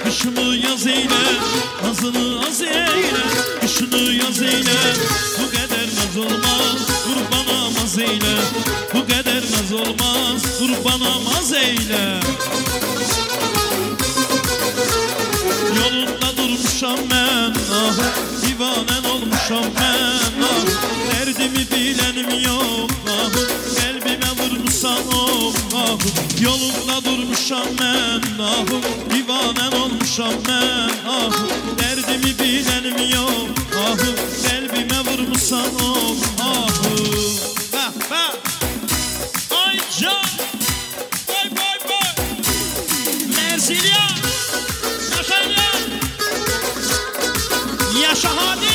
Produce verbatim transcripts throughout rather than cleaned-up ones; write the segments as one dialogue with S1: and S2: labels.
S1: Kışını yaz eyle, nazını az eyle. Kışını yaz eyle, bu kadar naz olmaz. Kurban amaz eyle, bu kadar naz olmaz. Kurban amaz eyle. Yolunda durmuşam ben, ah, divanen olmuşam ben, ah. Derdimi bilenim yok, ah, kalbime vurmuşsan oh, ah. Yolunda durmuşam ben, ah, divanen olmuşam ben, ah. Derdimi bilenim yok, ah, kalbime vurmuşsan oh, ah. Bah, bah. Ay can, bay bay bay. Mersilya, Yaşa Yaşa hadi.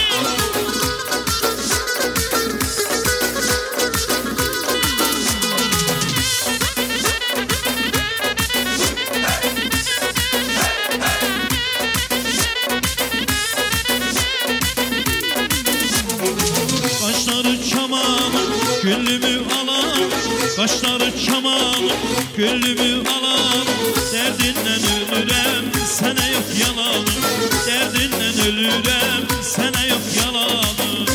S1: Kaşları çaman, gülümü alan. Kaşları çaman, gülümü alan. Derdinden ölürem, sana yok yalanım. Derdinden ölürem, sana yok yalanım.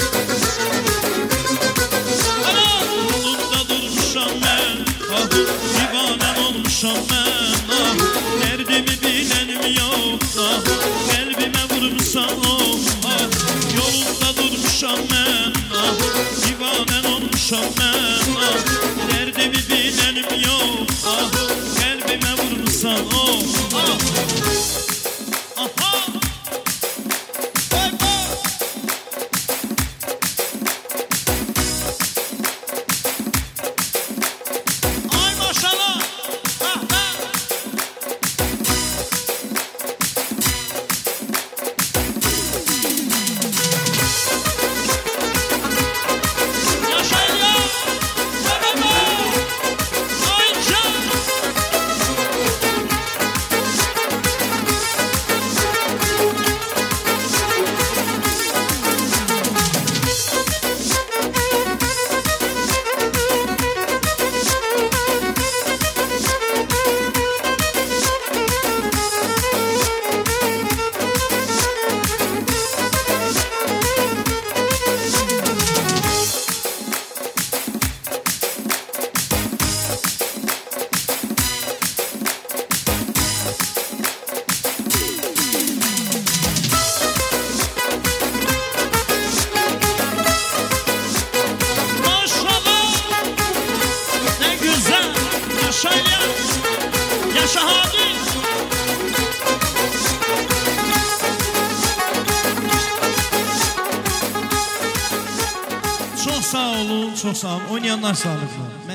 S1: Yolunda durmuşam ben, ah, divanem olmuşam ben, ah. Derdimi bilenim yok, ah, kalbime vurmuşsan oh, ah. Yolunda durmuşam ben, ah, divanem olmuşam ben, ah. Derdimi bilenim yok, ah, kalbime vurmuşsan oh, ah. Aha! Vay vay! Ay maşallah! Ha ha! Yaşayın ya! Merhaba! Ay can! Yaşa hadi. Çok sağ olun, çok sağ olun. Oynayanlar sağlıklı.